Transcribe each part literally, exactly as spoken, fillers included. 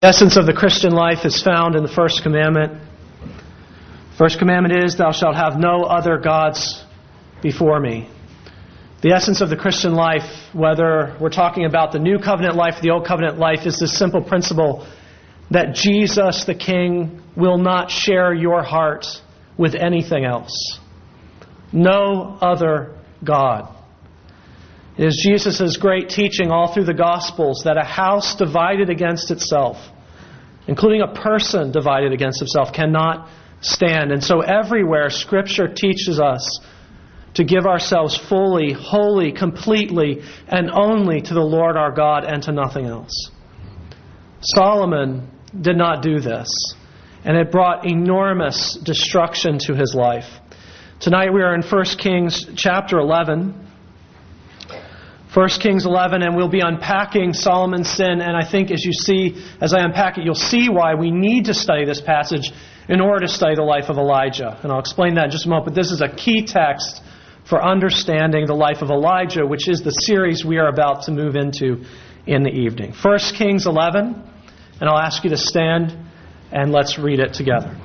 The essence of the Christian life is found in the first commandment. First commandment is, thou shalt have no other gods before me. The essence of the Christian life, whether we're talking about the new covenant life, the old covenant life, is this simple principle that Jesus the King will not share your heart with anything else. No other God. It is Jesus' great teaching all through the Gospels that a house divided against itself, including a person divided against himself, cannot stand. And so everywhere Scripture teaches us to give ourselves fully, wholly, completely, and only to the Lord our God and to nothing else. Solomon did not do this, and it brought enormous destruction to his life. Tonight we are in First Kings chapter eleven. First Kings eleven, and we'll be unpacking Solomon's sin. And I think as you see, as I unpack it, you'll see why we need to study this passage in order to study the life of Elijah. And I'll explain that in just a moment. But this is a key text for understanding the life of Elijah, which is the series we are about to move into in the evening. First Kings eleven, and I'll ask you to stand and let's read it together.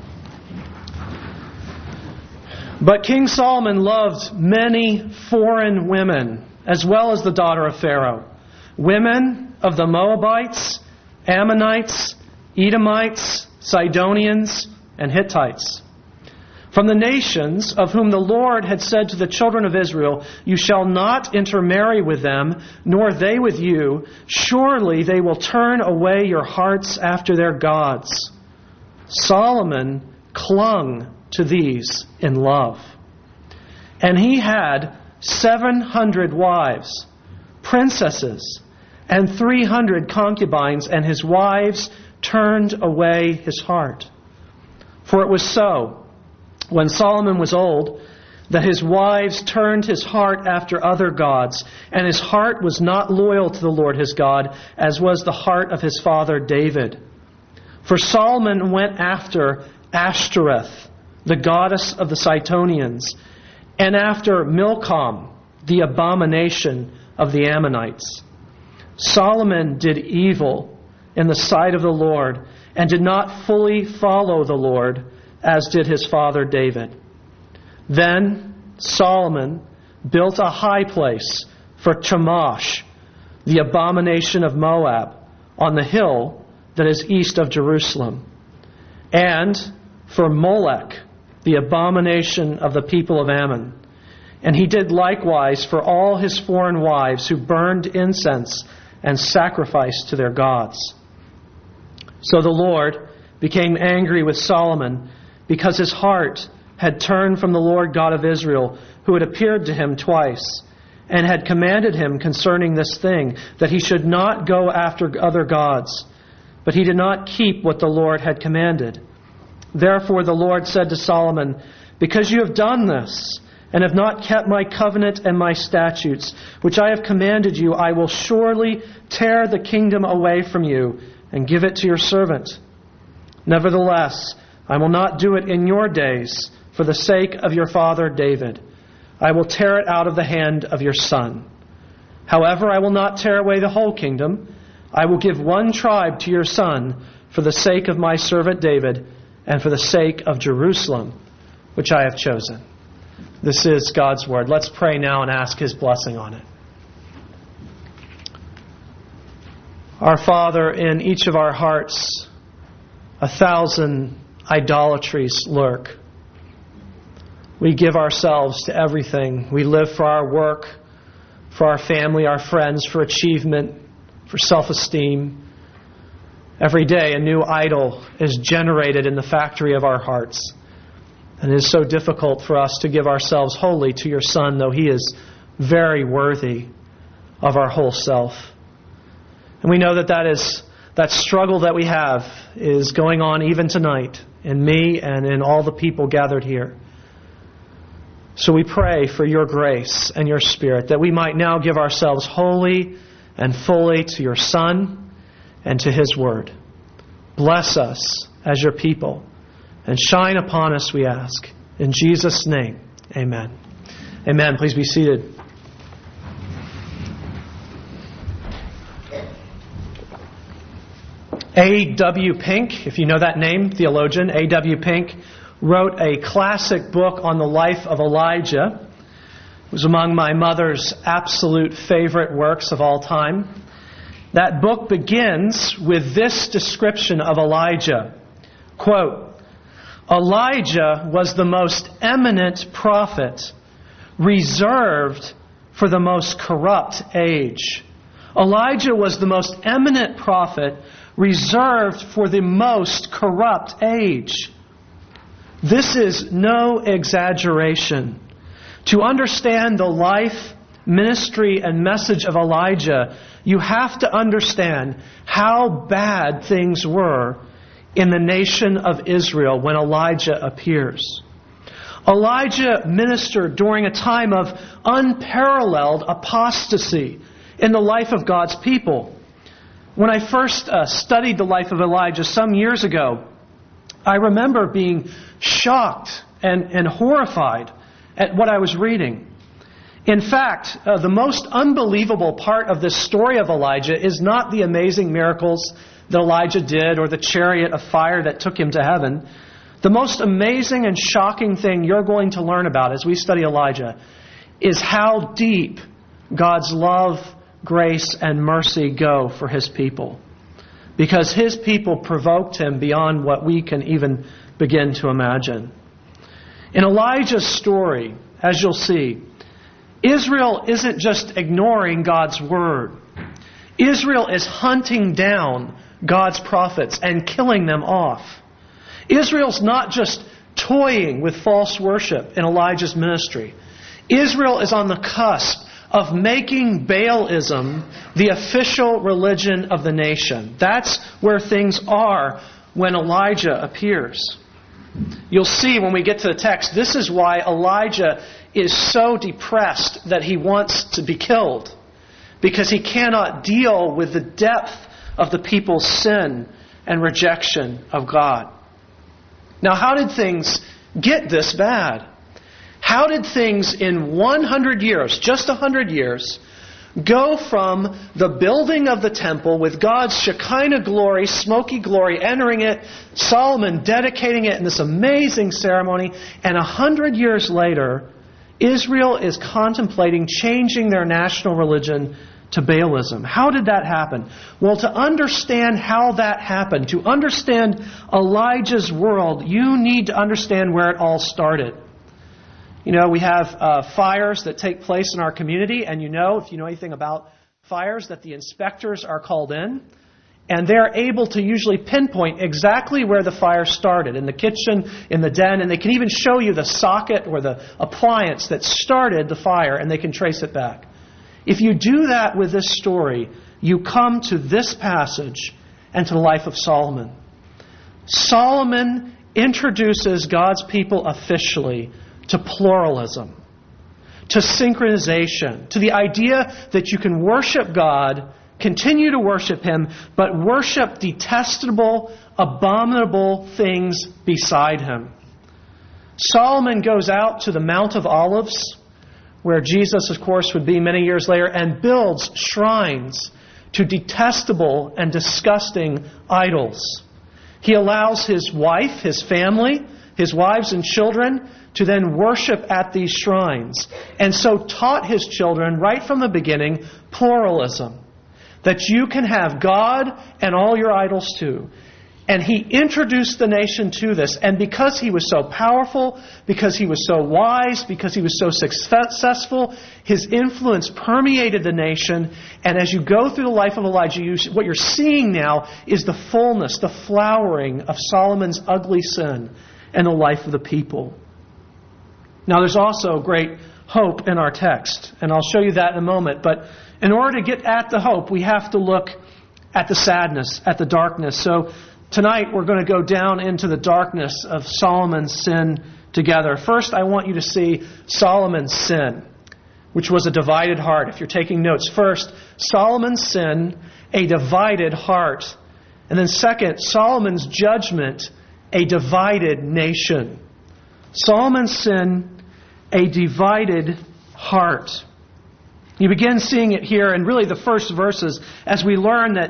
But King Solomon loved many foreign women, as well as the daughter of Pharaoh, women of the Moabites, Ammonites, Edomites, Sidonians, and Hittites. From the nations of whom the Lord had said to the children of Israel, you shall not intermarry with them, nor they with you. Surely they will turn away your hearts after their gods. Solomon clung to these in love. And he had seven hundred wives, princesses, and three hundred concubines, and his wives turned away his heart. For it was so, when Solomon was old, that his wives turned his heart after other gods, and his heart was not loyal to the Lord his God, as was the heart of his father David. For Solomon went after Ashtoreth, the goddess of the Sidonians, and after Milcom, the abomination of the Ammonites. Solomon did evil in the sight of the Lord, and did not fully follow the Lord, as did his father David. Then Solomon built a high place for Chemosh, the abomination of Moab, on the hill that is east of Jerusalem, and for Molech, the abomination of the people of Ammon. And he did likewise for all his foreign wives who burned incense and sacrificed to their gods. So the Lord became angry with Solomon because his heart had turned from the Lord God of Israel, who had appeared to him twice, and had commanded him concerning this thing, that he should not go after other gods. But he did not keep what the Lord had commanded. Therefore the Lord said to Solomon, because you have done this, and have not kept my covenant and my statutes, which I have commanded you, I will surely tear the kingdom away from you, and give it to your servant. Nevertheless, I will not do it in your days, for the sake of your father David. I will tear it out of the hand of your son. However, I will not tear away the whole kingdom. I will give one tribe to your son, for the sake of my servant David, and for the sake of Jerusalem, which I have chosen. This is God's Word. Let's pray now and ask His blessing on it. Our Father, in each of our hearts, a thousand idolatries lurk. We give ourselves to everything. We live for our work, for our family, our friends, for achievement, for self-esteem. Every day a new idol is generated in the factory of our hearts. And it is so difficult for us to give ourselves wholly to your Son, though He is very worthy of our whole self. And we know that that is that struggle that we have is going on even tonight in me and in all the people gathered here. So we pray for your grace and your Spirit, that we might now give ourselves wholly and fully to your Son and to His Word. Bless us as your people and shine upon us, we ask. In Jesus' name, amen. Amen. Please be seated. A W Pink, if you know that name, theologian, A W Pink, wrote a classic book on the life of Elijah. It was among my mother's absolute favorite works of all time. That book begins with this description of Elijah. Quote, Elijah was the most eminent prophet, reserved for the most corrupt age. Elijah was the most eminent prophet, reserved for the most corrupt age. This is no exaggeration. To understand the life, ministry, and message of Elijah, you have to understand how bad things were in the nation of Israel when Elijah appears. Elijah ministered during a time of unparalleled apostasy in the life of God's people. When I first uh, studied the life of Elijah some years ago, I remember being shocked and, and horrified at what I was reading. In fact, uh, the most unbelievable part of this story of Elijah is not the amazing miracles that Elijah did or the chariot of fire that took him to heaven. The most amazing and shocking thing you're going to learn about as we study Elijah is how deep God's love, grace, and mercy go for His people. Because His people provoked Him beyond what we can even begin to imagine. In Elijah's story, as you'll see, Israel isn't just ignoring God's word. Israel is hunting down God's prophets and killing them off. Israel's not just toying with false worship in Elijah's ministry. Israel is on the cusp of making Baalism the official religion of the nation. That's where things are when Elijah appears. You'll see when we get to the text, this is why Elijah is so depressed that he wants to be killed. Because he cannot deal with the depth of the people's sin and rejection of God. Now, how did things get this bad? How did things in one hundred years, just one hundred years, go from the building of the temple with God's Shekinah glory, smoky glory, entering it, Solomon dedicating it in this amazing ceremony, and one hundred years later, Israel is contemplating changing their national religion to Baalism. How did that happen? Well, to understand how that happened, to understand Elijah's world, you need to understand where it all started. You know, we have uh, fires that take place in our community, and you know, if you know anything about fires, that the inspectors are called in, and they're able to usually pinpoint exactly where the fire started, in the kitchen, in the den, and they can even show you the socket or the appliance that started the fire, and they can trace it back. If you do that with this story, you come to this passage and to the life of Solomon. Solomon introduces God's people officially to pluralism, to synchronization, to the idea that you can worship God, continue to worship Him, but worship detestable, abominable things beside Him. Solomon goes out to the Mount of Olives, where Jesus, of course, would be many years later, and builds shrines to detestable and disgusting idols. He allows his wife, his family, his wives and children to then worship at these shrines. And so taught his children right from the beginning pluralism. That you can have God and all your idols too. And he introduced the nation to this. And because he was so powerful, because he was so wise, because he was so successful, his influence permeated the nation. And as you go through the life of Elijah, you, what you're seeing now is the fullness, the flowering of Solomon's ugly sin and the life of the people. Now there's also great hope in our text. And I'll show you that in a moment. But in order to get at the hope, we have to look at the sadness, at the darkness. So tonight we're going to go down into the darkness of Solomon's sin together. First, I want you to see Solomon's sin, which was a divided heart. If you're taking notes, first, Solomon's sin, a divided heart. And then second, Solomon's judgment, a divided nation. Solomon's sin, a divided heart. You begin seeing it here in really the first verses as we learn that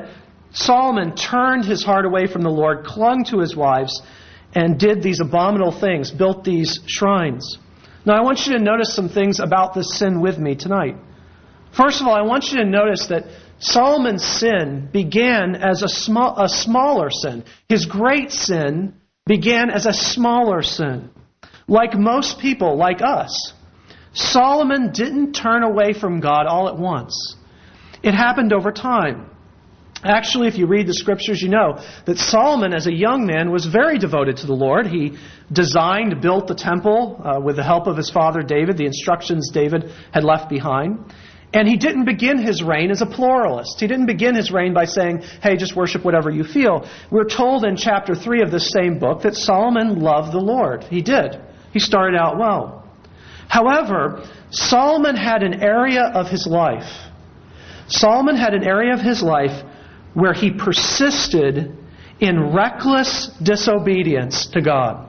Solomon turned his heart away from the Lord, clung to his wives, and did these abominable things, built these shrines. Now I want you to notice some things about this sin with me tonight. First of all, I want you to notice that Solomon's sin began as a small, a smaller sin. His great sin began as a smaller sin. Like most people, like us, Solomon didn't turn away from God all at once. It happened over time. Actually, if you read the scriptures, you know that Solomon, as a young man, was very devoted to the Lord. He designed, built the temple uh, with the help of his father David, the instructions David had left behind. And he didn't begin his reign as a pluralist. He didn't begin his reign by saying, hey, just worship whatever you feel. We're told in chapter three of this same book that Solomon loved the Lord. He did. He started out well. However, Solomon had an area of his life. Solomon had an area of his life where he persisted in reckless disobedience to God.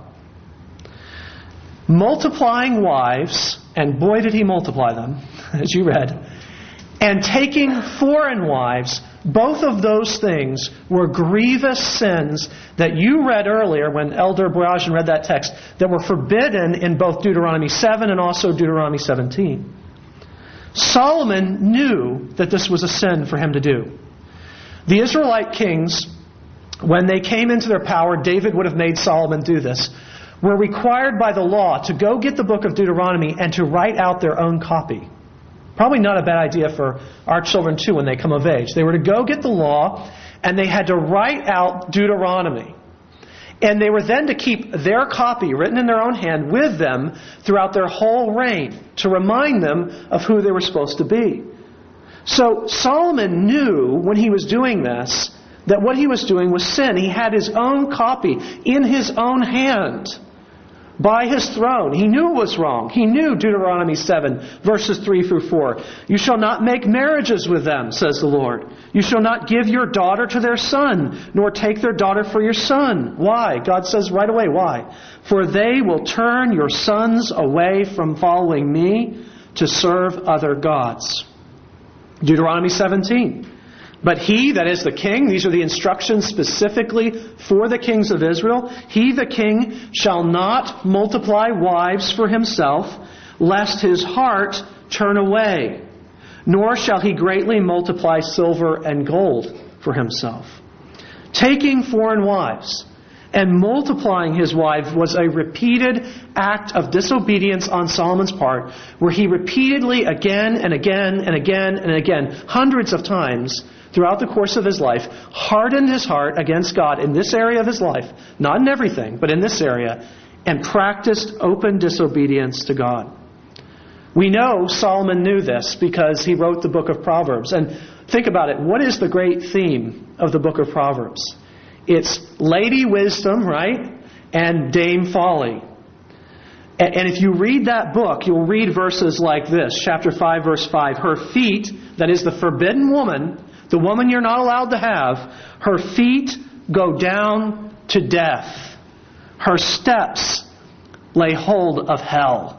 Multiplying wives, and boy did he multiply them, as you read, and taking foreign wives, both of those things were grievous sins that you read earlier when Elder Boyajian read that text, that were forbidden in both Deuteronomy seven and also Deuteronomy seventeen. Solomon knew that this was a sin for him to do. The Israelite kings, when they came into their power, David would have made Solomon do this, were required by the law to go get the book of Deuteronomy and to write out their own copy. Probably not a bad idea for our children too when they come of age. They were to go get the law and they had to write out Deuteronomy. And they were then to keep their copy written in their own hand with them throughout their whole reign to remind them of who they were supposed to be. So Solomon knew when he was doing this that what he was doing was sin. He had his own copy in his own hand by his throne. He knew it was wrong. He knew Deuteronomy seven, verses three through four. You shall not make marriages with them, says the Lord. You shall not give your daughter to their son, nor take their daughter for your son. Why? God says right away, why? For they will turn your sons away from following me to serve other gods. Deuteronomy seventeen. But he, that is the king, these are the instructions specifically for the kings of Israel. He, the king, shall not multiply wives for himself, lest his heart turn away. Nor shall he greatly multiply silver and gold for himself. Taking foreign wives and multiplying his wife was a repeated act of disobedience on Solomon's part, where he repeatedly, again and again and again and again, hundreds of times throughout the course of his life, hardened his heart against God in this area of his life, not in everything, but in this area, and practiced open disobedience to God. We know Solomon knew this because he wrote the book of Proverbs. And think about it. What is the great theme of the book of Proverbs? It's Lady Wisdom, right? And Dame Folly. And if you read that book, you'll read verses like this. Chapter five, verse five. Her feet, that is the forbidden woman, the woman you're not allowed to have, her feet go down to death. Her steps lay hold of hell.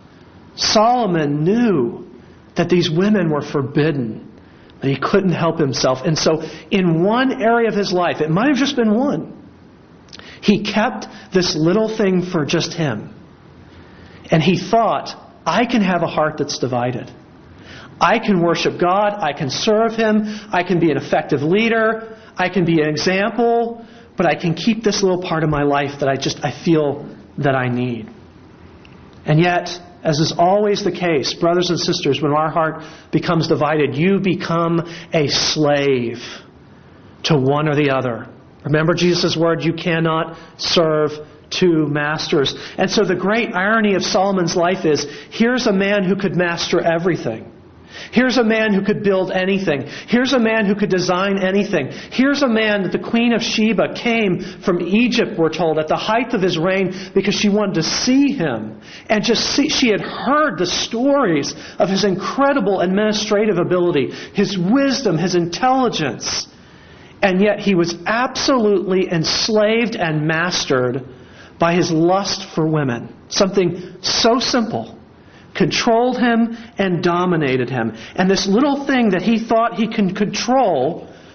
Solomon knew that these women were forbidden. That he couldn't help himself. And so in one area of his life, it might have just been one, he kept this little thing for just him. And he thought, I can have a heart that's divided. I can worship God. I can serve Him. I can be an effective leader. I can be an example. But I can keep this little part of my life that I just, I feel that I need. And yet, as is always the case, brothers and sisters, when our heart becomes divided, you become a slave to one or the other. Remember Jesus' word, you cannot serve two masters. And so the great irony of Solomon's life is, here's a man who could master everything. Here's a man who could build anything. Here's a man who could design anything. Here's a man that the Queen of Sheba came from Egypt, we're told, at the height of his reign because she wanted to see him. And just see, she had heard the stories of his incredible administrative ability, his wisdom, his intelligence. And yet he was absolutely enslaved and mastered by his lust for women. Something so simple controlled him and dominated him. And this little thing that he thought he could control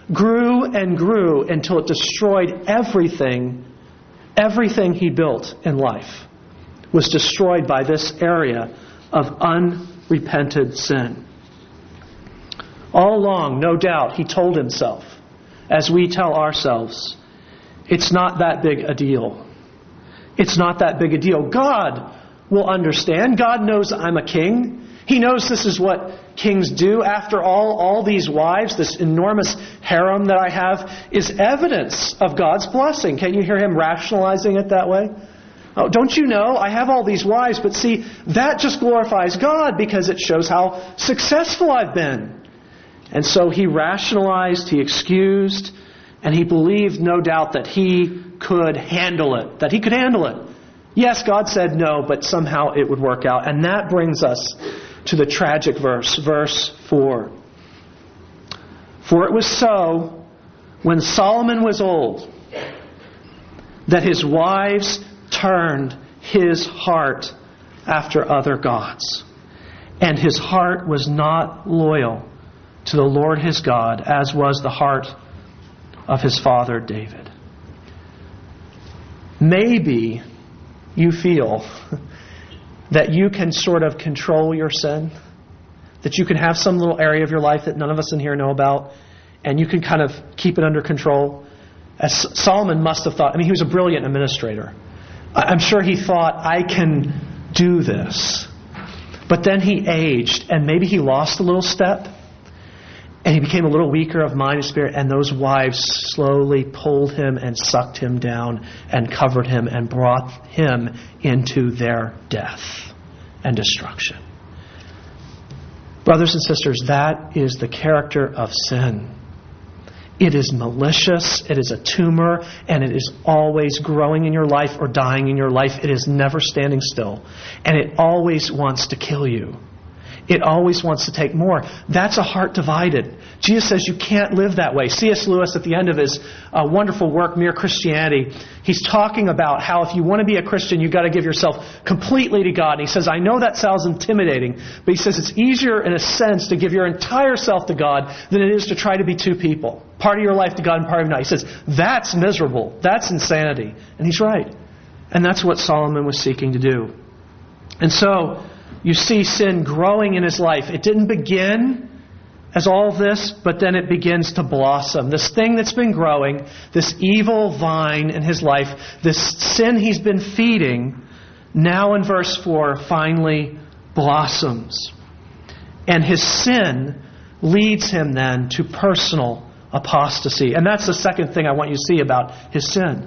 grew and grew until it destroyed everything, everything he built in life was destroyed by this area of unrepented sin. All along, no doubt, he told himself, as we tell ourselves, it's not that big a deal. It's not that big a deal. God will understand. God knows I'm a king. He knows this is what kings do. After all, all these wives, this enormous harem that I have, is evidence of God's blessing. Can you hear him rationalizing it that way? Oh, don't you know? I have all these wives, but see, that just glorifies God because it shows how successful I've been. And so he rationalized, he excused, and he believed, no doubt, that he could handle it. That he could handle it. Yes, God said no, but somehow it would work out. And that brings us to the tragic verse, verse four. For it was so, when Solomon was old, that his wives turned his heart after other gods. And his heart was not loyal to the Lord his God, as was the heart of his father David. Maybe you feel that you can sort of control your sin, that you can have some little area of your life that none of us in here know about, and you can kind of keep it under control. As Solomon must have thought, I mean, he was a brilliant administrator. I'm sure he thought, I can do this. But then he aged, and maybe he lost a little step, and he became a little weaker of mind and spirit, and those wives slowly pulled him and sucked him down and covered him and brought him into their death and destruction. Brothers and sisters, that is the character of sin. It is malicious, it is a tumor, and it is always growing in your life or dying in your life. It is never standing still. And it always wants to kill you. It always wants to take more. That's a heart divided. Jesus says you can't live that way. C S Lewis, at the end of his uh, wonderful work, Mere Christianity, he's talking about how if you want to be a Christian, you've got to give yourself completely to God. And he says, I know that sounds intimidating, but he says it's easier in a sense to give your entire self to God than it is to try to be two people. Part of your life to God and part of it not. He says, that's miserable. That's insanity. And he's right. And that's what Solomon was seeking to do. And so, you see sin growing in his life. It didn't begin as all of this, but then it begins to blossom. This thing that's been growing, this evil vine in his life, this sin he's been feeding, now in verse four, finally blossoms. And his sin leads him then to personal apostasy. And that's the second thing I want you to see about his sin.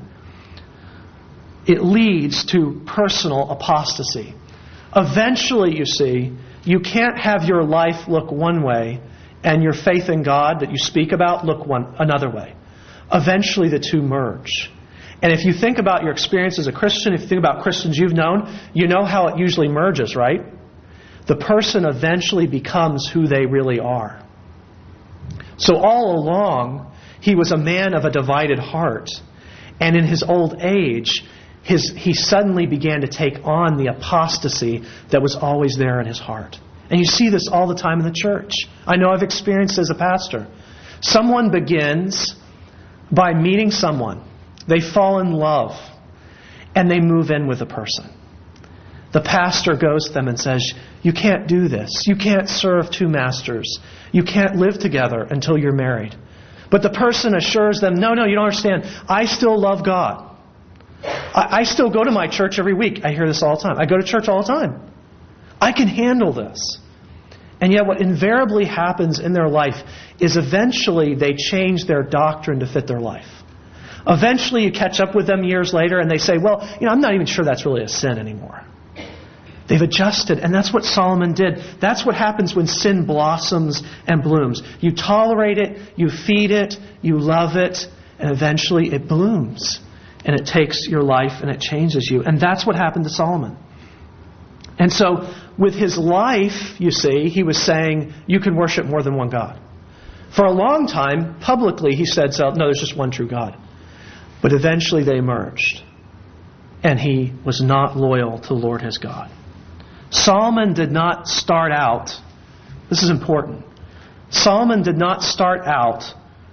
It leads to personal apostasy. Eventually, you see, you can't have your life look one way and your faith in God that you speak about look one another way. Eventually, the two merge. And if you think about your experience as a Christian, if you think about Christians you've known, you know how it usually merges, right? The person eventually becomes who they really are. So all along, he was a man of a divided heart. And in his old age, His, he suddenly began to take on the apostasy that was always there in his heart. And you see this all the time in the church. I know I've experienced it as a pastor. Someone begins by meeting someone. They fall in love. And they move in with the person. The pastor goes to them and says, you can't do this. You can't serve two masters. You can't live together until you're married. But the person assures them, no, no, you don't understand. I still love God. I still go to my church every week. I hear this all the time. I go to church all the time. I can handle this. And yet what invariably happens in their life is eventually they change their doctrine to fit their life. Eventually you catch up with them years later and they say, well, you know, I'm not even sure that's really a sin anymore. They've adjusted, and that's what Solomon did. That's what happens when sin blossoms and blooms. You tolerate it, you feed it, you love it, and eventually it blooms. And it takes your life and it changes you. And that's what happened to Solomon. And so with his life, you see, he was saying, you can worship more than one God. For a long time, publicly, he said, so, no, there's just one true God. But eventually they merged. And he was not loyal to the Lord his God. Solomon did not start out, this is important, Solomon did not start out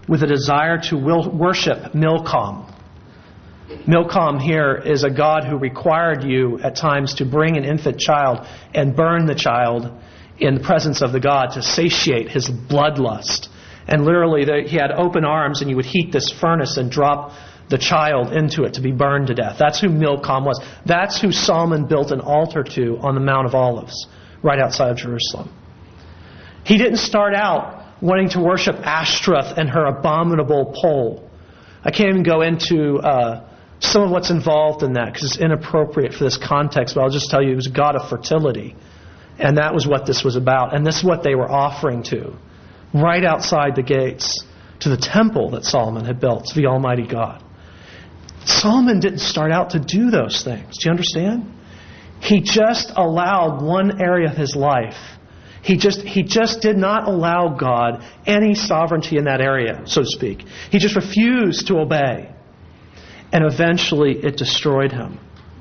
with a desire to will worship Milcom. Milcom here is a god who required you at times to bring an infant child and burn the child in the presence of the god to satiate his bloodlust. And literally the, he had open arms, and you would heat this furnace and drop the child into it to be burned to death. That's who Milcom was. That's who Solomon built an altar to on the Mount of Olives, right outside of Jerusalem. He didn't start out wanting to worship Ashtoreth and her abominable pole. I can't even go into uh, some of what's involved in that because it's inappropriate for this context, but I'll just tell you it was a god of fertility. And that was what this was about. And this is what they were offering to, right outside the gates, to the temple that Solomon had built, to the Almighty God. Solomon didn't start out to do those things. Do you understand? He just allowed one area of his life. He just, he just did not allow God any sovereignty in that area, so to speak. He just refused to obey. And eventually it destroyed him.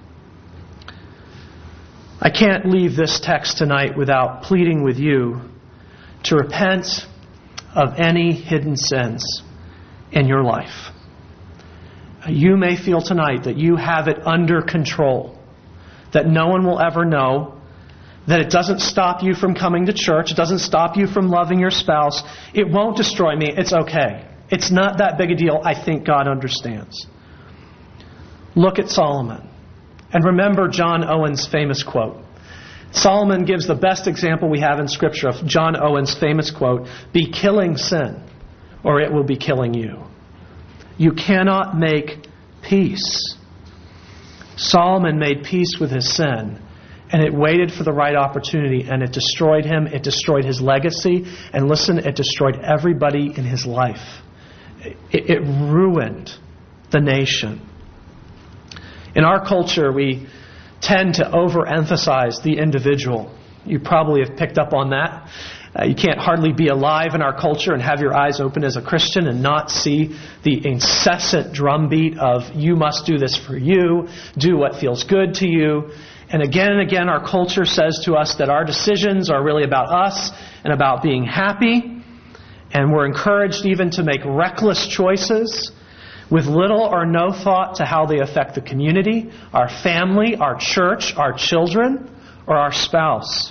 I can't leave this text tonight without pleading with you to repent of any hidden sins in your life. You may feel tonight that you have it under control, that no one will ever know, that it doesn't stop you from coming to church, it doesn't stop you from loving your spouse. It won't destroy me. It's okay. It's not that big a deal. I think God understands. Look at Solomon. And remember John Owen's famous quote. Solomon gives the best example we have in Scripture of John Owen's famous quote, "Be killing sin, or it will be killing you." You cannot make peace. Solomon made peace with his sin, and it waited for the right opportunity, and it destroyed him. It destroyed his legacy, and listen, it destroyed everybody in his life. It, it ruined the nation. In our culture, we tend to overemphasize the individual. You probably have picked up on that. Uh, you can't hardly be alive in our culture and have your eyes open as a Christian and not see the incessant drumbeat of you must do this for you, do what feels good to you. And again and again our culture says to us that our decisions are really about us and about being happy. And we're encouraged even to make reckless choices with little or no thought to how they affect the community, our family, our church, our children, or our spouse.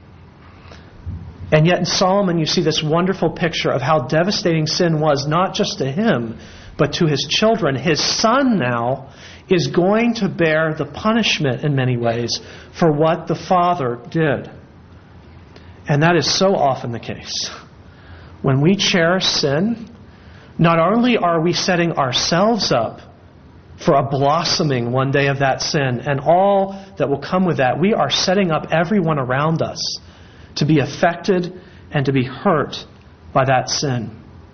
And yet in Solomon you see this wonderful picture of how devastating sin was, not just to him, but to his children. His son now is going to bear the punishment in many ways for what the father did. And that is so often the case. When we cherish sin, not only are we setting ourselves up for a blossoming one day of that sin and all that will come with that, we are setting up everyone around us to be affected and to be hurt by that sin.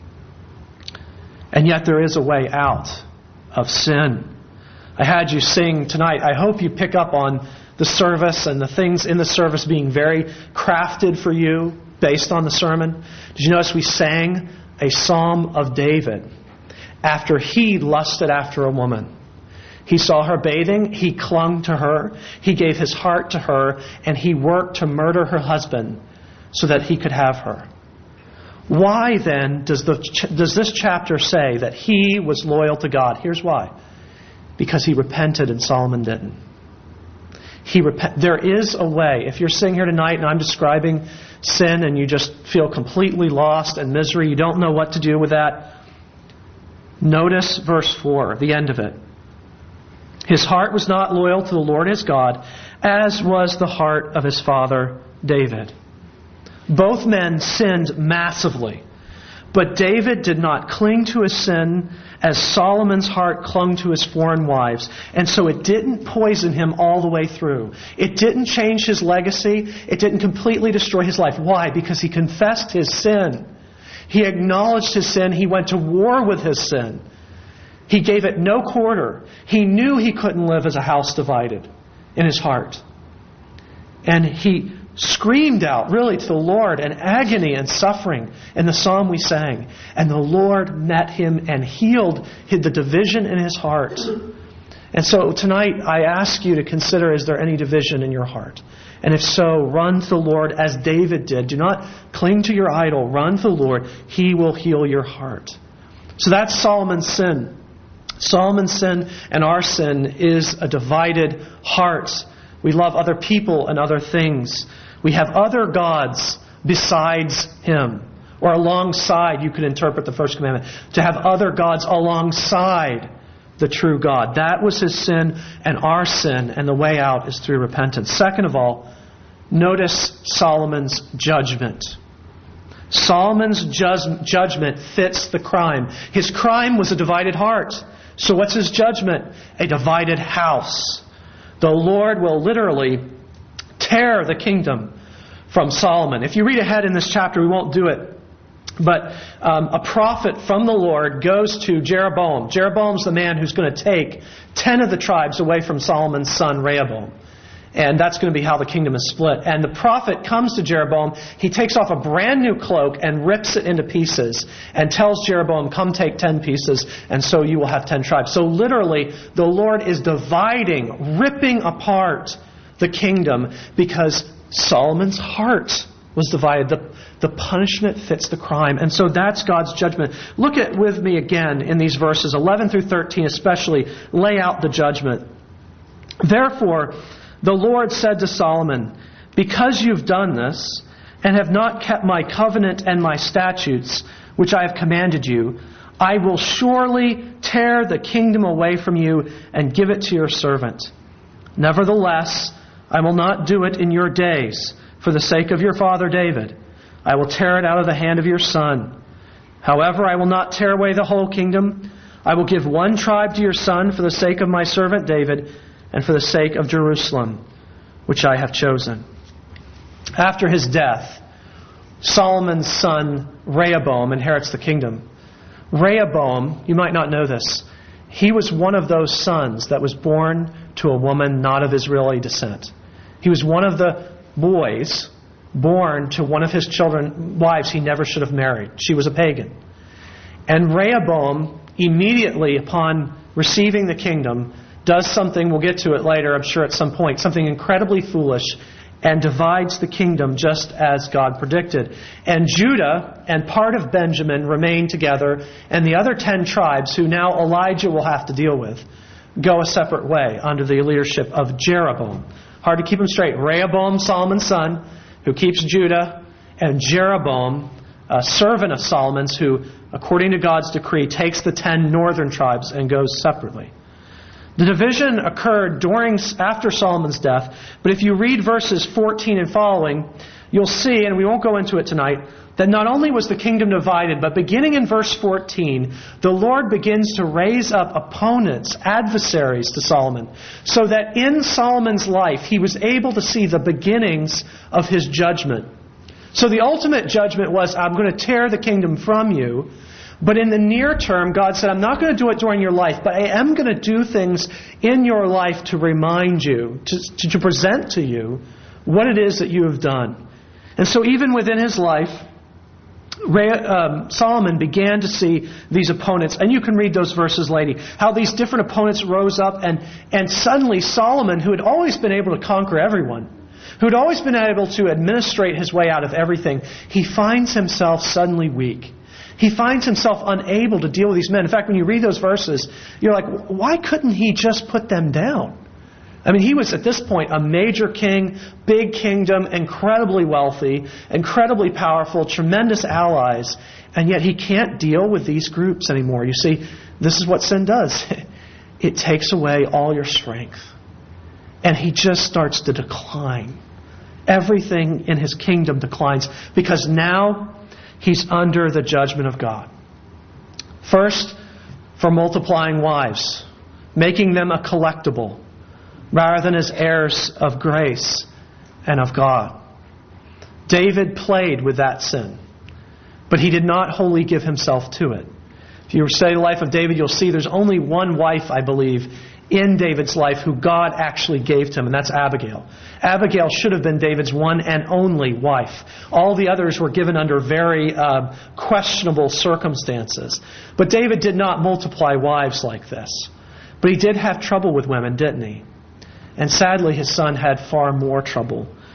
And yet there is a way out of sin. I had you sing tonight. I hope you pick up on the service and the things in the service being very crafted for you based on the sermon. Did you notice we sang a psalm of David after he lusted after a woman? He saw her bathing, he clung to her, he gave his heart to her, and he worked to murder her husband so that he could have her. Why then does the does this chapter say that he was loyal to God? Here's why. Because he repented and Solomon didn't. He repent. There is a way. If you're sitting here tonight and I'm describing sin and you just feel completely lost and misery, you don't know what to do with that, notice verse four, the end of it. His heart was not loyal to the Lord his God, as was the heart of his father David. Both men sinned massively, but David did not cling to his sin as Solomon's heart clung to his foreign wives. And so it didn't poison him all the way through. It didn't change his legacy. It didn't completely destroy his life. Why? Because he confessed his sin. He acknowledged his sin. He went to war with his sin. He gave it no quarter. He knew he couldn't live as a house divided in his heart. And he screamed out really to the Lord in agony and suffering in the psalm we sang. And the Lord met him and healed the division in his heart. And so tonight I ask you to consider, is there any division in your heart? And if so, run to the Lord as David did. Do not cling to your idol. Run to the Lord. He will heal your heart. So that's Solomon's sin. Solomon's sin and our sin is a divided heart. We love other people and other things. We have other gods besides Him. Or alongside, you could interpret the first commandment, to have other gods alongside the true God. That was his sin and our sin, and the way out is through repentance. Second of all, notice Solomon's judgment. Solomon's ju- judgment fits the crime. His crime was a divided heart. So what's his judgment? A divided house. The Lord will literally tear the kingdom from Solomon. If you read ahead in this chapter, we won't do it. But um, a prophet from the Lord goes to Jeroboam. Jeroboam's the man who's going to take ten of the tribes away from Solomon's son Rehoboam. And that's going to be how the kingdom is split. And the prophet comes to Jeroboam. He takes off a brand new cloak and rips it into pieces and tells Jeroboam, come take ten pieces, and so you will have ten tribes. So literally, the Lord is dividing, ripping apart the kingdom because Solomon's heart was divided. The, the punishment fits the crime. And so that's God's judgment. Look at with me again in these verses, eleven through thirteen especially, lay out the judgment. Therefore, the Lord said to Solomon, because you've done this, and have not kept my covenant and my statutes, which I have commanded you, I will surely tear the kingdom away from you and give it to your servant. Nevertheless, I will not do it in your days, for the sake of your father David. I will tear it out of the hand of your son. However, I will not tear away the whole kingdom. I will give one tribe to your son for the sake of my servant David and for the sake of Jerusalem, which I have chosen. After his death, Solomon's son Rehoboam inherits the kingdom. Rehoboam, you might not know this, he was one of those sons that was born to a woman not of Israeli descent. He was one of the boys born to one of his children, wives he never should have married. She was a pagan. And Rehoboam, immediately upon receiving the kingdom, does something, we'll get to it later, I'm sure at some point, something incredibly foolish, and divides the kingdom just as God predicted. And Judah and part of Benjamin remain together, and the other ten tribes, who now Elijah will have to deal with, go a separate way under the leadership of Jeroboam. Hard to keep them straight. Rehoboam, Solomon's son, who keeps Judah, and Jeroboam, a servant of Solomon's, who, according to God's decree, takes the ten northern tribes and goes separately. The division occurred during, after Solomon's death, but if you read verses fourteen and following, you'll see, and we won't go into it tonight, that not only was the kingdom divided, but beginning in verse fourteen, the Lord begins to raise up opponents, adversaries to Solomon, so that in Solomon's life he was able to see the beginnings of his judgment. So the ultimate judgment was, I'm going to tear the kingdom from you. But in the near term, God said, I'm not going to do it during your life, but I am going to do things in your life to remind you, to, to, to present to you what it is that you have done. And so even within his life, Ray, um, Solomon began to see these opponents. And you can read those verses later, how these different opponents rose up. And, and suddenly Solomon, who had always been able to conquer everyone, who had always been able to administrate his way out of everything, he finds himself suddenly weak. He finds himself unable to deal with these men. In fact, when you read those verses, you're like, why couldn't he just put them down? I mean, he was at this point a major king, big kingdom, incredibly wealthy, incredibly powerful, tremendous allies, and yet he can't deal with these groups anymore. You see, this is what sin does. It takes away all your strength. And he just starts to decline. Everything in his kingdom declines because now he's under the judgment of God. First, for multiplying wives, making them a collectible, rather than as heirs of grace and of God. David played with that sin, but he did not wholly give himself to it. If you study the life of David, you'll see there's only one wife, I believe, in David's life who God actually gave to him, and that's Abigail. Abigail should have been David's one and only wife. All the others were given under very uh, questionable circumstances. But David did not multiply wives like this. But he did have trouble with women, didn't he? And sadly, his son had far more trouble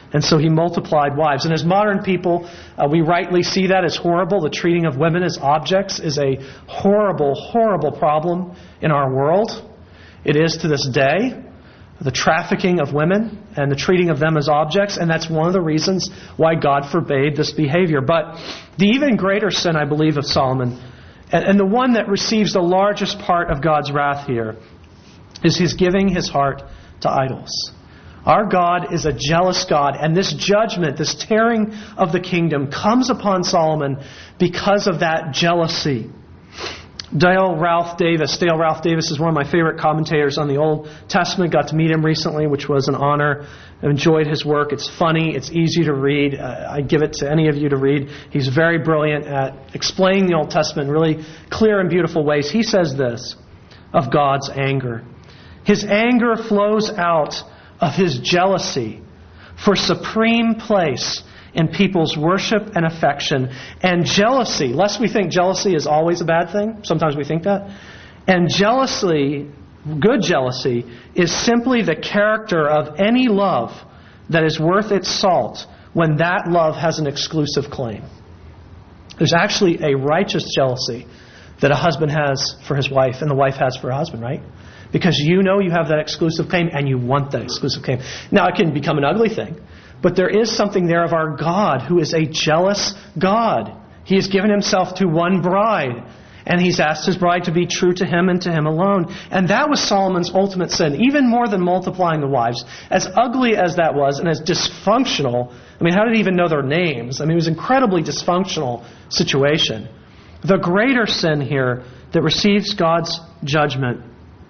And so he multiplied wives. And as modern people, uh, we rightly see that as horrible. The treating of women as objects is a horrible, horrible problem in our world. It is to this day. The trafficking of women and the treating of them as objects. And that's one of the reasons why God forbade this behavior. But the even greater sin, I believe, of Solomon, and, and the one that receives the largest part of God's wrath here, is his giving his heart to idols. Our God is a jealous God, and this judgment, this tearing of the kingdom, comes upon Solomon because of that jealousy. Dale Ralph Davis. Dale Ralph Davis is one of my favorite commentators on the Old Testament. Got to meet him recently, which was an honor. I enjoyed his work. It's funny. It's easy to read. Uh, I give it to any of you to read. He's very brilliant at explaining the Old Testament in really clear and beautiful ways. He says this of God's anger. His anger flows out of his jealousy for supreme place in people's worship and affection. And jealousy, lest we think jealousy is always a bad thing, sometimes we think that, and jealousy, good jealousy, is simply the character of any love that is worth its salt when that love has an exclusive claim. There's actually a righteous jealousy that a husband has for his wife and the wife has for her husband, right? Because you know you have that exclusive claim and you want that exclusive claim. Now it can become an ugly thing. But there is something there of our God who is a jealous God. He has given himself to one bride. And he's asked his bride to be true to him and to him alone. And that was Solomon's ultimate sin. Even more than multiplying the wives. As ugly as that was and as dysfunctional. I mean, how did he even know their names? I mean, it was an incredibly dysfunctional situation. The greater sin here that receives God's judgment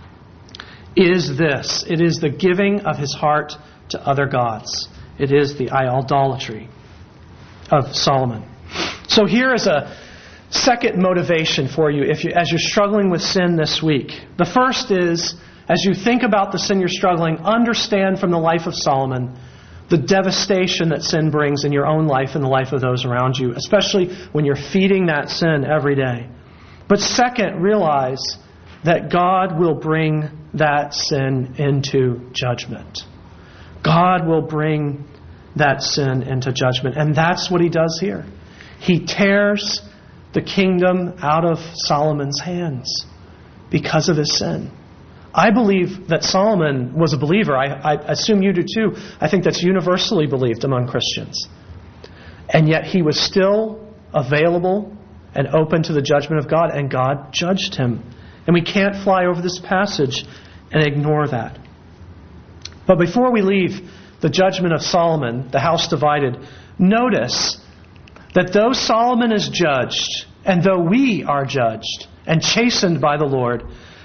is this. It is the giving of his heart to other gods. It is the idolatry of Solomon. So here is a second motivation for you, if you as you're struggling with sin this week. The first is, as you think about the sin you're struggling, understand from the life of Solomon the devastation that sin brings in your own life and the life of those around you, especially when you're feeding that sin every day. But second, realize that God will bring that sin into judgment. God will bring that sin into judgment. And that's what he does here. He tears the kingdom out of Solomon's hands because of his sin. I believe that Solomon was a believer. I, I assume you do too. I think that's universally believed among Christians. And yet he was still available and open to the judgment of God, and God judged him. And we can't fly over this passage and ignore that. But before we leave the judgment of Solomon, the house divided, notice that though Solomon is judged, and though we are judged and chastened by the Lord,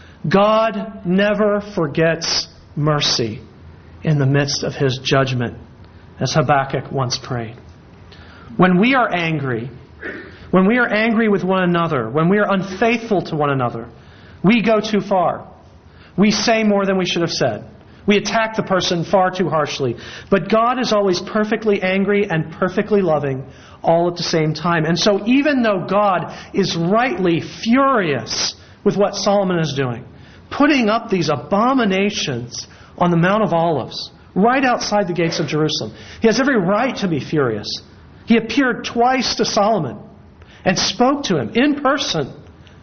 God never forgets mercy in the midst of his judgment, as Habakkuk once prayed. When we are angry, when we are angry with one another, when we are unfaithful to one another, we go too far. We say more than we should have said. We attack the person far too harshly. But God is always perfectly angry and perfectly loving all at the same time. And so even though God is rightly furious with what Solomon is doing, putting up these abominations on the Mount of Olives, right outside the gates of Jerusalem, he has every right to be furious. He appeared twice to Solomon and spoke to him in person.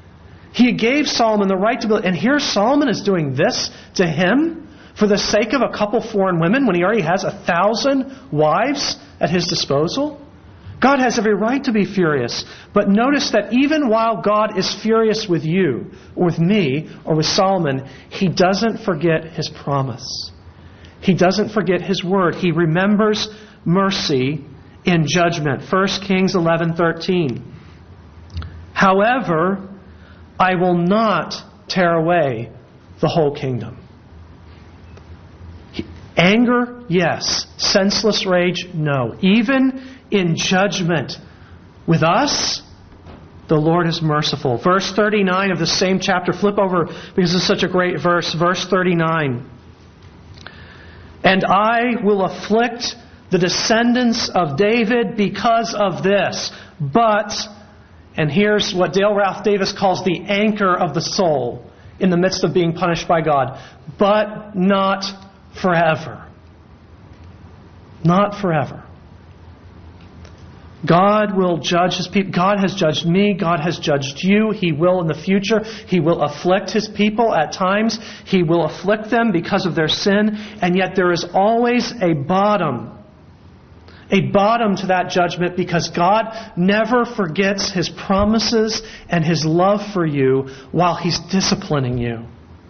He gave Solomon the right to build. And here Solomon is doing this to him for the sake of a couple foreign women when he already has a thousand wives at his disposal. God has every right to be furious. But notice that even while God is furious with you, or with me, or with Solomon, he doesn't forget his promise. He doesn't forget his word. He remembers mercy in judgment. First Kings eleven thirteen. However, I will not tear away the whole kingdom. Anger, yes. Senseless rage, no. Even in judgment with us, the Lord is merciful. Verse thirty-nine of the same chapter. Flip over because it's such a great verse. Verse thirty-nine. And I will afflict the descendants of David because of this. But, and here's what Dale Ralph Davis calls the anchor of the soul in the midst of being punished by God. But not forever. Not forever. God will judge His people. God has judged me. God has judged you. He will in the future. He will afflict His people at times. He will afflict them because of their sin. And yet there is always a bottom. A bottom to that judgment, because God never forgets His promises and His love for you while He's disciplining you.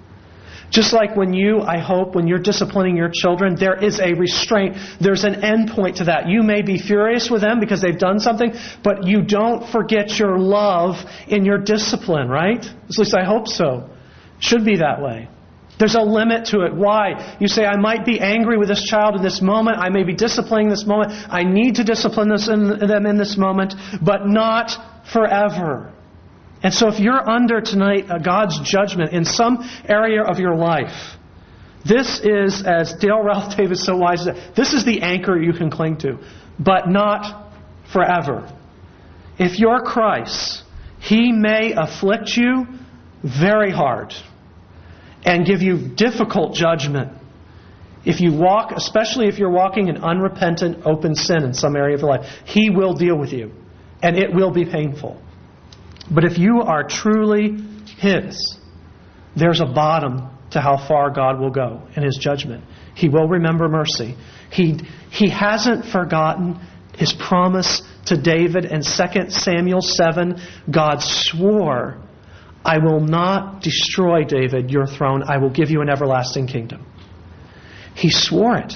Just like when you, I hope, when you're disciplining your children, there is a restraint. There's an end point to that. You may be furious with them because they've done something, but you don't forget your love in your discipline, right? At least I hope so. Should be that way. There's a limit to it. Why? You say, I might be angry with this child in this moment. I may be disciplining this moment. I need to discipline this in, them in this moment, but not forever. And so if you're under tonight uh, God's judgment in some area of your life, this is, as Dale Ralph Davis so wise said, this is the anchor you can cling to, but not forever. If you're Christ, He may afflict you very hard and give you difficult judgment. If you walk, especially if you're walking in unrepentant, open sin in some area of your life, He will deal with you, and it will be painful. But if you are truly His, there's a bottom to how far God will go in His judgment. He will remember mercy. He, he hasn't forgotten His promise to David in Second Samuel seven. God swore, I will not destroy, David, your throne. I will give you an everlasting kingdom. He swore it.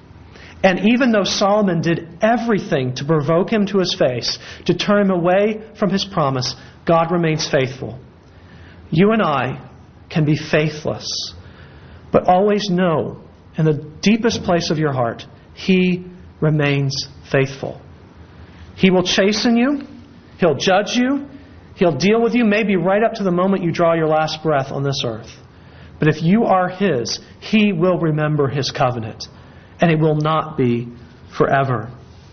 And even though Solomon did everything to provoke him to his face, to turn him away from his promise, God remains faithful. You and I can be faithless, but always know in the deepest place of your heart, He remains faithful. He will chasten you. He'll judge you. He'll deal with you maybe right up to the moment you draw your last breath on this earth. But if you are His, He will remember His covenant. And it will not be forever.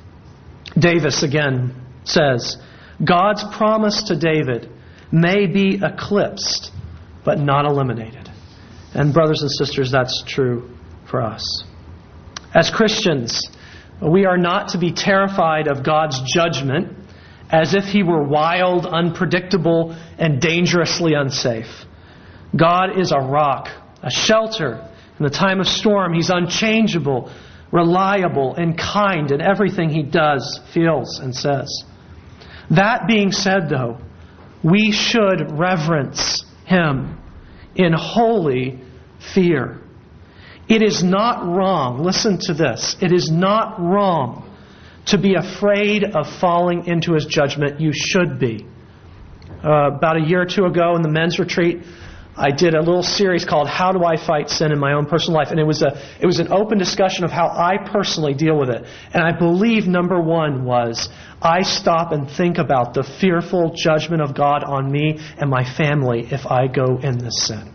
Davis again says, God's promise to David may be eclipsed, but not eliminated. And brothers and sisters, that's true for us. As Christians, we are not to be terrified of God's judgment as if He were wild, unpredictable, and dangerously unsafe. God is a rock, a shelter. In the time of storm, He's unchangeable, reliable, and kind in everything He does, feels, and says. That being said, though, we should reverence Him in holy fear. It is not wrong, listen to this, it is not wrong to be afraid of falling into His judgment. You should be. Uh, about a year or two ago in the men's retreat, I did a little series called How Do I Fight Sin in My Own Personal Life? And it was a it was an open discussion of how I personally deal with it. And I believe number one was I stop and think about the fearful judgment of God on me and my family if I go in this sin.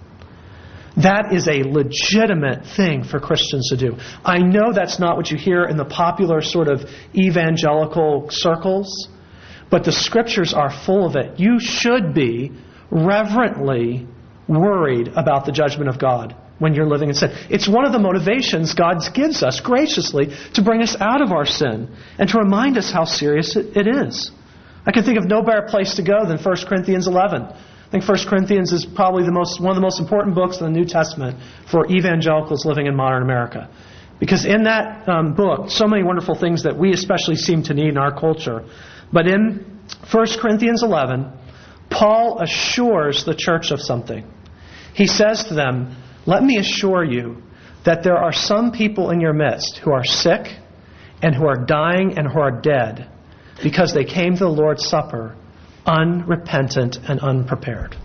That is a legitimate thing for Christians to do. I know that's not what you hear in the popular sort of evangelical circles, but the Scriptures are full of it. You should be reverently worried about the judgment of God when you're living in sin. It's one of the motivations God gives us graciously to bring us out of our sin and to remind us how serious it, it is. I can think of no better place to go than First Corinthians eleven. I think First Corinthians is probably the most one of the most important books in the New Testament for evangelicals living in modern America. Because in that um, book, so many wonderful things that we especially seem to need in our culture. But in First Corinthians eleven, Paul assures the church of something. He says to them, let me assure you that there are some people in your midst who are sick and who are dying and who are dead because they came to the Lord's Supper unrepentant and unprepared.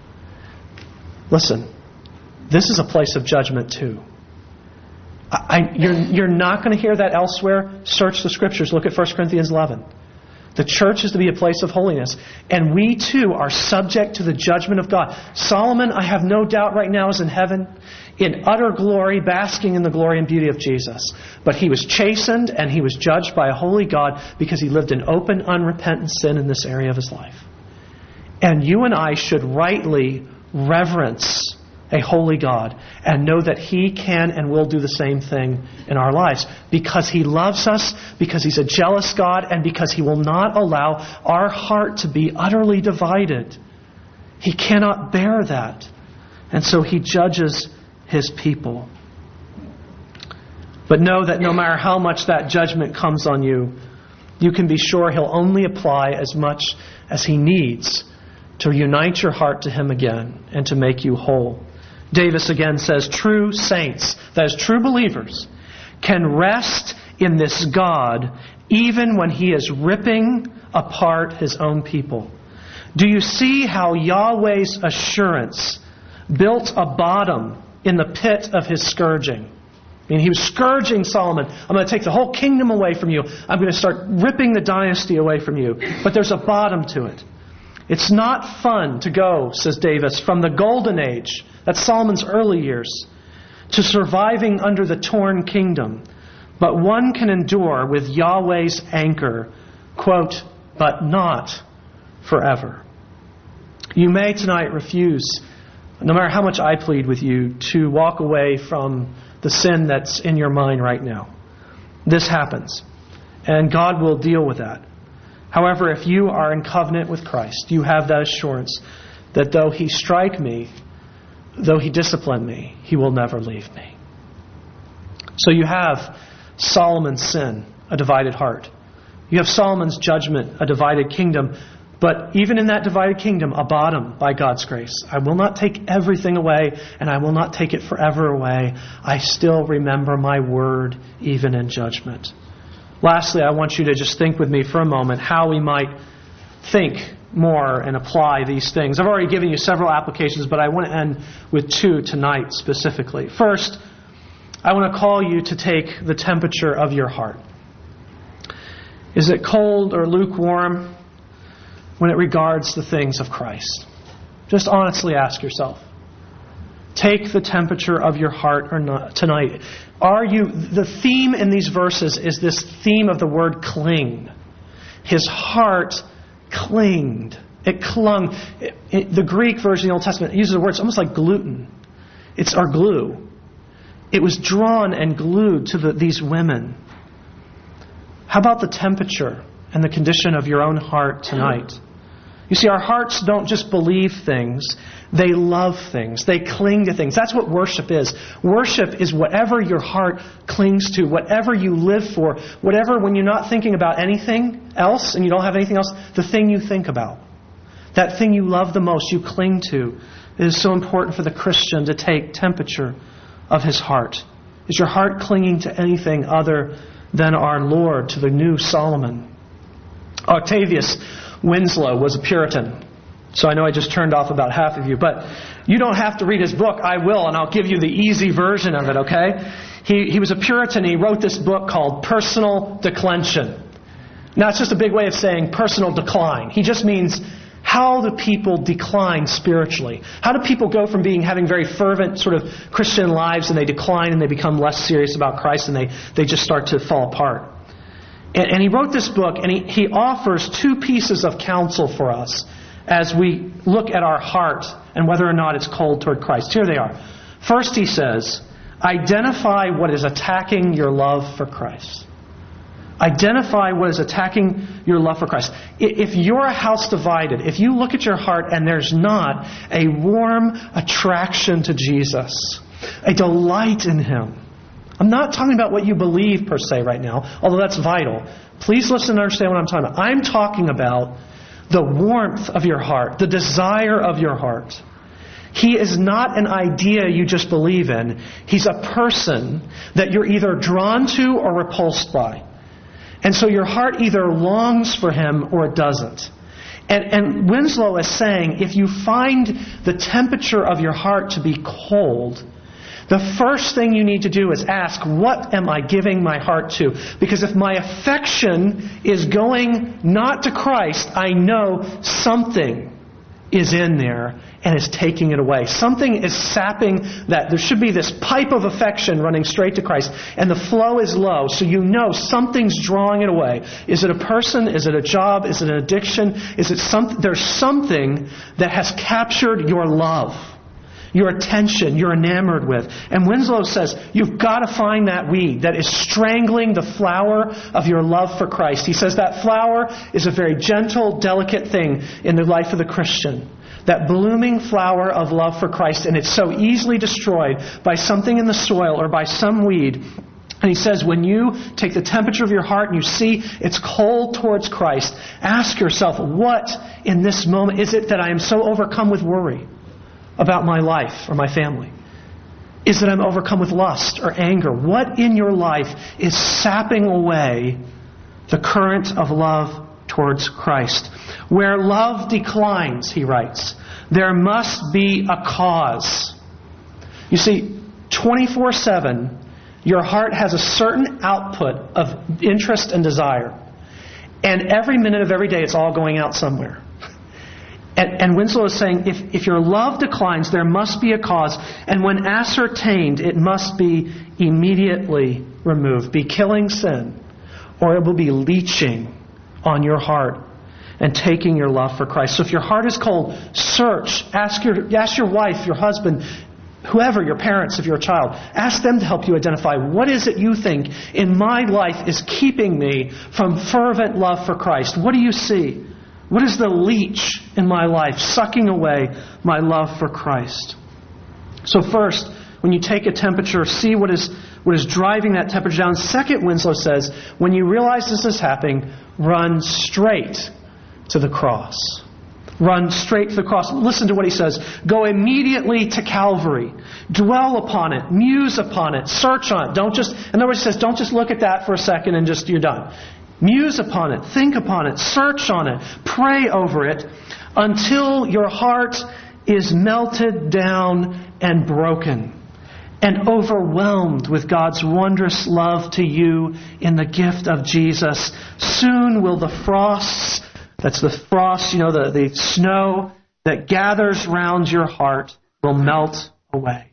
Listen, this is a place of judgment too. I, you're, you're not going to hear that elsewhere. Search the Scriptures. Look at First Corinthians eleven. The church is to be a place of holiness. And we too are subject to the judgment of God. Solomon, I have no doubt right now, is in heaven in utter glory, basking in the glory and beauty of Jesus. But he was chastened and he was judged by a holy God because he lived in open, unrepentant sin in this area of his life. And you and I should rightly reverence a holy God, and know that He can and will do the same thing in our lives. Because He loves us, because He's a jealous God, and because He will not allow our heart to be utterly divided. He cannot bear that. And so He judges His people. But know that no matter how much that judgment comes on you, you can be sure He'll only apply as much as He needs to unite your heart to Him again and to make you whole. Davis again says, true saints, that is, true believers, can rest in this God even when He is ripping apart His own people. Do you see how Yahweh's assurance built a bottom in the pit of His scourging? I mean, He was scourging Solomon. I'm going to take the whole kingdom away from you. I'm going to start ripping the dynasty away from you. But there's a bottom to it. It's not fun to go, says Davis, from the golden age, that's Solomon's early years, to surviving under the torn kingdom. But one can endure with Yahweh's anchor, quote, but not forever. You may tonight refuse, no matter how much I plead with you, to walk away from the sin that's in your mind right now. This happens, and God will deal with that. However, if you are in covenant with Christ, you have that assurance that though He strike me, though He discipline me, He will never leave me. So you have Solomon's sin, a divided heart. You have Solomon's judgment, a divided kingdom. But even in that divided kingdom, a bottom by God's grace. I will not take everything away, and I will not take it forever away. I still remember my word even in judgment. Lastly, I want you to just think with me for a moment how we might think more and apply these things. I've already given you several applications, but I want to end with two tonight specifically. First, I want to call you to take the temperature of your heart. Is it cold or lukewarm when it regards the things of Christ? Just honestly ask yourself. Take the temperature of your heart or not tonight. Are you, the theme in these verses is this theme of the word cling. His heart clinged. It clung. It, it, the Greek version of the Old Testament uses the words almost like gluten. It's our glue. It was drawn and glued to the, these women. How about the temperature and the condition of your own heart tonight? You see, our hearts don't just believe things. They love things. They cling to things. That's what worship is. Worship is whatever your heart clings to, whatever you live for, whatever, when you're not thinking about anything else and you don't have anything else, the thing you think about. That thing you love the most, you cling to. It is so important for the Christian to take temperature of his heart. Is your heart clinging to anything other than our Lord, to the new Solomon? Octavius Winslow was a Puritan. So I know I just turned off about half of you, but you don't have to read his book. I will, and I'll give you the easy version of it, okay? He, he was a Puritan. He wrote this book called Personal Declension. Now, it's just a big way of saying personal decline. He just means, how do people decline spiritually? How do people go from being having very fervent sort of Christian lives and they decline and they become less serious about Christ and they, they just start to fall apart? And, and he wrote this book, and he, he offers two pieces of counsel for us as we look at our heart and whether or not it's cold toward Christ. Here they are. First, he says, identify what is attacking your love for Christ. Identify what is attacking your love for Christ. If you're a house divided, if you look at your heart and there's not a warm attraction to Jesus, a delight in Him. I'm not talking about what you believe per se right now, although that's vital. Please listen and understand what I'm talking about. I'm talking about the warmth of your heart, the desire of your heart. He is not an idea you just believe in. He's a person that you're either drawn to or repulsed by. And so your heart either longs for Him or it doesn't. And, and Winslow is saying, if you find the temperature of your heart to be cold, the first thing you need to do is ask, what am I giving my heart to? Because if my affection is going not to Christ, I know something is in there and is taking it away. Something is sapping that. There should be this pipe of affection running straight to Christ, and the flow is low, so you know something's drawing it away. Is it a person? Is it a job? Is it an addiction? Is it something? There's something that has captured your love. your attention, you're enamored with. And Winslow says, you've got to find that weed that is strangling the flower of your love for Christ. He says that flower is a very gentle, delicate thing in the life of the Christian. That blooming flower of love for Christ, and it's so easily destroyed by something in the soil or by some weed. And he says, when you take the temperature of your heart and you see it's cold towards Christ, ask yourself, what in this moment is it that I am so overcome with worry about my life or my family? Is that I'm overcome with lust or anger? What in your life is sapping away the current of love towards Christ? Where love declines, he writes, there must be a cause. You see, twenty-four seven, your heart has a certain output of interest and desire. And every minute of every day, it's all going out somewhere. And, and Winslow is saying, if, if your love declines, there must be a cause. And when ascertained, it must be immediately removed. Be killing sin, or it will be leaching on your heart and taking your love for Christ. So if your heart is cold, search. Ask your, ask your wife, your husband, whoever, your parents, if you're a child. Ask them to help you identify, what is it you think in my life is keeping me from fervent love for Christ? What do you see? What is the leech in my life sucking away my love for Christ? So first, when you take a temperature, see what is what is driving that temperature down. Second, Winslow says, when you realize this is happening, run straight to the cross. Run straight to the cross. Listen to what he says. Go immediately to Calvary. Dwell upon it. Muse upon it. Search on it. Don't just, in other words, he says, don't just look at that for a second and just, you're done. Muse upon it. Think upon it. Search on it. Pray over it until your heart is melted down and broken and overwhelmed with God's wondrous love to you in the gift of Jesus. Soon will the frosts, that's the frost, you know, the, the snow that gathers round your heart will melt away.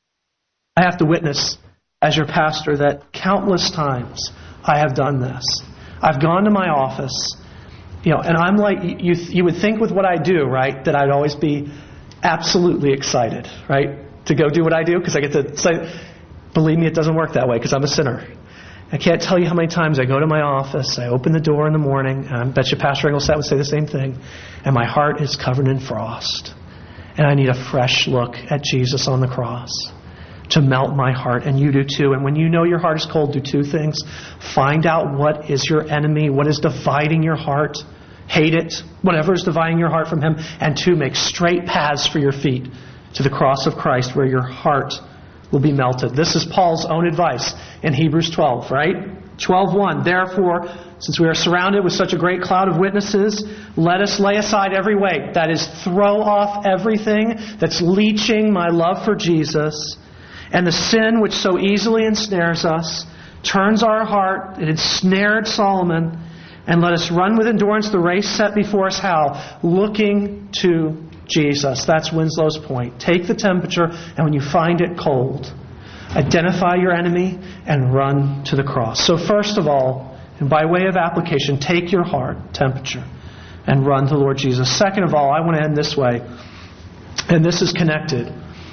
I have to witness, as your pastor, that countless times I have done this. I've gone to my office, you know, and I'm like, you, you would think with what I do, right, that I'd always be absolutely excited, right, to go do what I do, because I get to say, believe me, it doesn't work that way, because I'm a sinner. I can't tell you how many times I go to my office, I open the door in the morning, and I bet you Pastor Engelstadt would say the same thing, and my heart is covered in frost. And I need a fresh look at Jesus on the cross to melt my heart, and you do too. And when you know your heart is cold, do two things. Find out what is your enemy, what is dividing your heart. Hate it, whatever is dividing your heart from Him. And two, make straight paths for your feet to the cross of Christ where your heart will be melted. This is Paul's own advice in Hebrews twelve, right? twelve one. Therefore, since we are surrounded with such a great cloud of witnesses, let us lay aside every weight. That is, throw off everything that's leaching my love for Jesus, and the sin which so easily ensnares us, turns our heart. It ensnared Solomon. And let us run with endurance the race set before us. How? Looking to Jesus. That's Winslow's point. Take the temperature, and when you find it cold, identify your enemy and run to the cross. So first of all, and by way of application, take your heart temperature and run to Lord Jesus. Second of all, I want to end this way, and this is connected.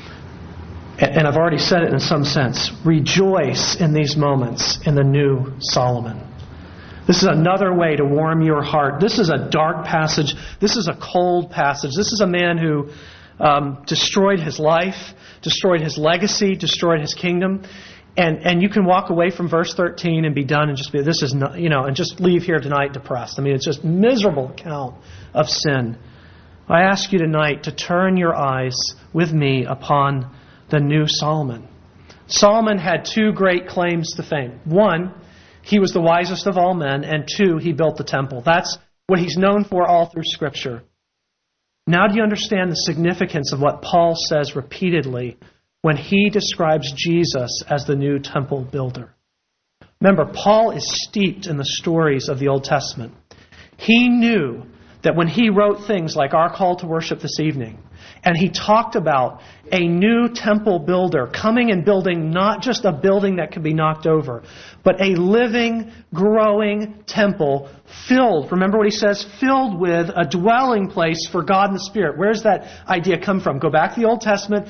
And I've already said it in some sense. Rejoice in these moments in the new Solomon. This is another way to warm your heart. This is a dark passage. This is a cold passage. This is a man who um, destroyed his life, destroyed his legacy, destroyed his kingdom. And and you can walk away from verse thirteen and be done and just be, this is not, you know, and just leave here tonight depressed. I mean, it's just miserable account of sin. I ask you tonight to turn your eyes with me upon the new Solomon. Solomon had two great claims to fame. One, he was the wisest of all men, and two, he built the temple. That's what he's known for all through Scripture. Now do you understand the significance of what Paul says repeatedly when he describes Jesus as the new temple builder? Remember, Paul is steeped in the stories of the Old Testament. He knew that when he wrote things like our call to worship this evening, And he talked about a new temple builder coming and building not just a building that could be knocked over, but a living, growing temple filled, remember what he says, filled with a dwelling place for God and the Spirit. Where's that idea come from? Go back to the Old Testament.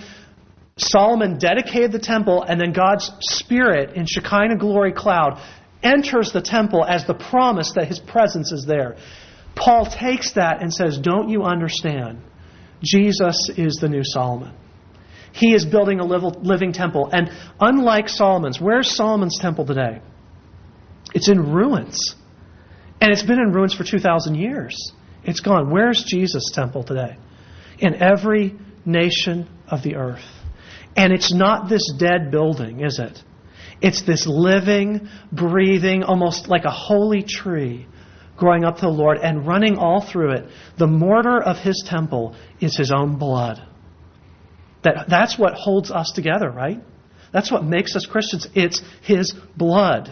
Solomon dedicated the temple, and then God's Spirit in Shekinah glory cloud enters the temple as the promise that His presence is there. Paul takes that and says, don't you understand? Jesus is the new Solomon. He is building a living temple. And unlike Solomon's, where's Solomon's temple today? It's in ruins. And it's been in ruins for two thousand years. It's gone. Where's Jesus' temple today? In every nation of the earth. And it's not this dead building, is it? It's this living, breathing, almost like a holy tree growing up to the Lord and running all through it. The mortar of His temple is His own blood. That, that's what holds us together, right? That's what makes us Christians. It's His blood.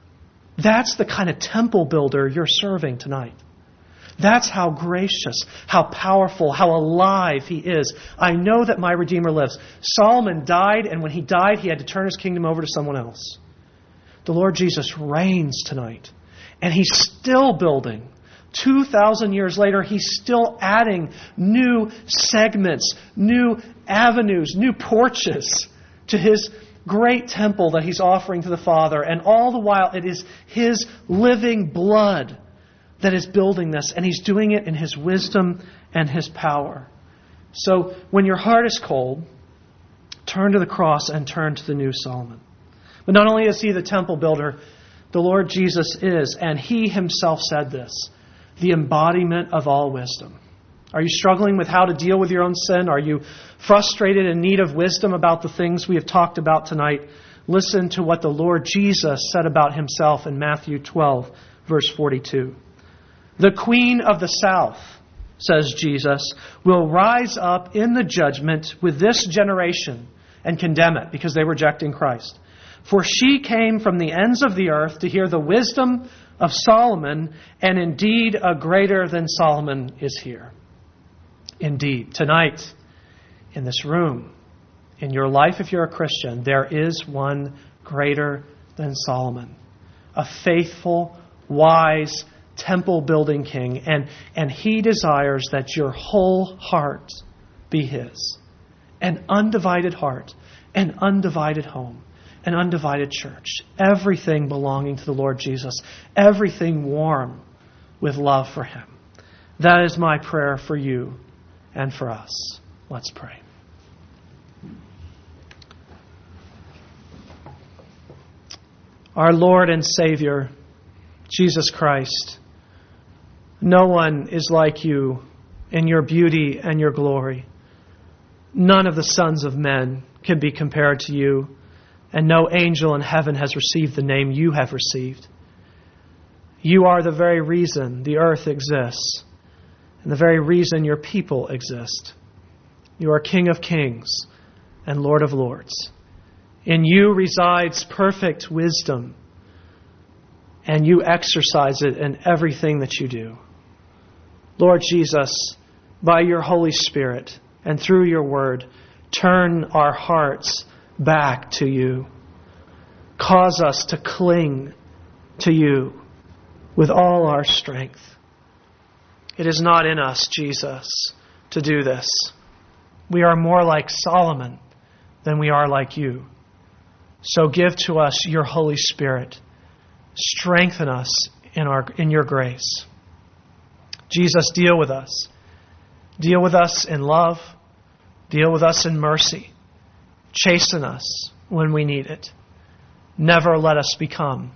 That's the kind of temple builder you're serving tonight. That's how gracious, how powerful, how alive He is. I know that my Redeemer lives. Solomon died, and when he died, he had to turn his kingdom over to someone else. The Lord Jesus reigns tonight. And He's still building. two thousand years later, He's still adding new segments, new avenues, new porches to His great temple that He's offering to the Father. And all the while, it is His living blood that is building this. And He's doing it in His wisdom and His power. So when your heart is cold, turn to the cross and turn to the new Solomon. But not only is He the temple builder, the Lord Jesus is, and He Himself said this, the embodiment of all wisdom. Are you struggling with how to deal with your own sin? Are you frustrated in need of wisdom about the things we have talked about tonight? Listen to what the Lord Jesus said about Himself in Matthew twelve, verse forty-two. The Queen of the South, says Jesus, will rise up in the judgment with this generation and condemn it because they rejected Christ. For she came from the ends of the earth to hear the wisdom of Solomon, and indeed a greater than Solomon is here. Indeed, tonight, in this room, in your life if you're a Christian, there is one greater than Solomon. A faithful, wise, temple-building king. And, and He desires that your whole heart be His. An undivided heart, an undivided home, an undivided church. Everything belonging to the Lord Jesus. Everything warm with love for Him. That is my prayer for you and for us. Let's pray. Our Lord and Savior, Jesus Christ, no one is like You in Your beauty and Your glory. None of the sons of men can be compared to You. And no angel in heaven has received the name You have received. You are the very reason the earth exists, and the very reason Your people exist. You are King of kings and Lord of lords. In You resides perfect wisdom, and You exercise it in everything that You do. Lord Jesus, by Your Holy Spirit and through Your word, turn our hearts back to You. Cause us to cling to You with all our strength. It is not in us, Jesus, to do this. We are more like Solomon than we are like You. So give to us Your Holy Spirit. Strengthen us in our in Your grace. Jesus, deal with us. Deal with us in love. Deal with us in mercy. Chasten us when we need it. Never let us become